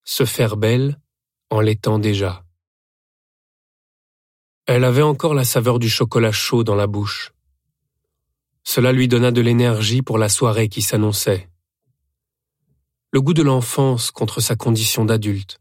se faire belle en l'étant déjà. Elle avait encore la saveur du chocolat chaud dans la bouche. Cela lui donna de l'énergie pour la soirée qui s'annonçait. Le goût de l'enfance contre sa condition d'adulte.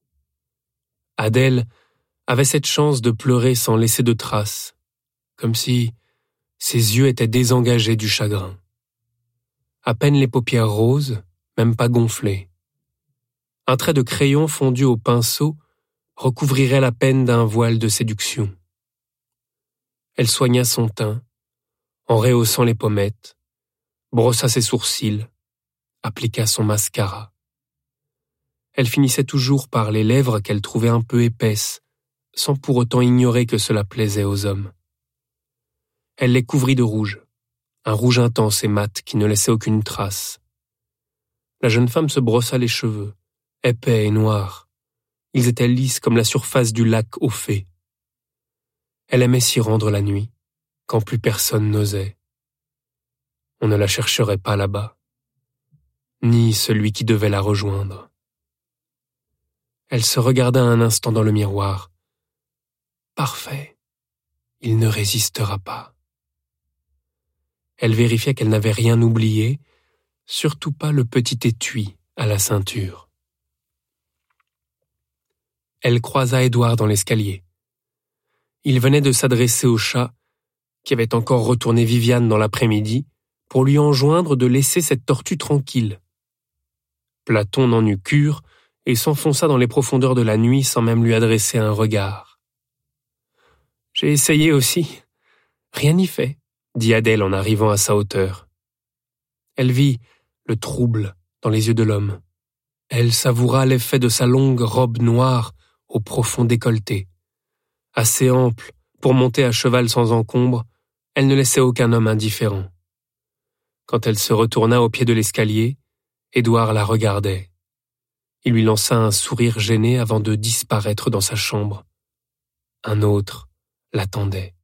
Adèle avait cette chance de pleurer sans laisser de traces, comme si ses yeux étaient désengagés du chagrin. À peine les paupières roses, même pas gonflées. Un trait de crayon fondu au pinceau recouvrirait la peine d'un voile de séduction. Elle soigna son teint, en rehaussant les pommettes, brossa ses sourcils, appliqua son mascara. Elle finissait toujours par les lèvres qu'elle trouvait un peu épaisses, sans pour autant ignorer que cela plaisait aux hommes. Elle les couvrit de rouge, un rouge intense et mat qui ne laissait aucune trace. La jeune femme se brossa les cheveux, épais et noirs. Ils étaient lisses comme la surface du lac au fait. Elle aimait s'y rendre la nuit, quand plus personne n'osait. On ne la chercherait pas là-bas, ni celui qui devait la rejoindre. Elle se regarda un instant dans le miroir. Parfait, il ne résistera pas. Elle vérifia qu'elle n'avait rien oublié, surtout pas le petit étui à la ceinture. Elle croisa Édouard dans l'escalier. Il venait de s'adresser au chat, qui avait encore retourné Viviane dans l'après-midi, pour lui enjoindre de laisser cette tortue tranquille. Platon n'en eut cure et s'enfonça dans les profondeurs de la nuit sans même lui adresser un regard. « J'ai essayé aussi. Rien n'y fait, » dit Adèle en arrivant à sa hauteur. Elle vit le trouble dans les yeux de l'homme. Elle savoura l'effet de sa longue robe noire au profond décolleté. Assez ample pour monter à cheval sans encombre, elle ne laissait aucun homme indifférent. Quand elle se retourna au pied de l'escalier, Édouard la regardait. Il lui lança un sourire gêné avant de disparaître dans sa chambre. Un autre l'attendait.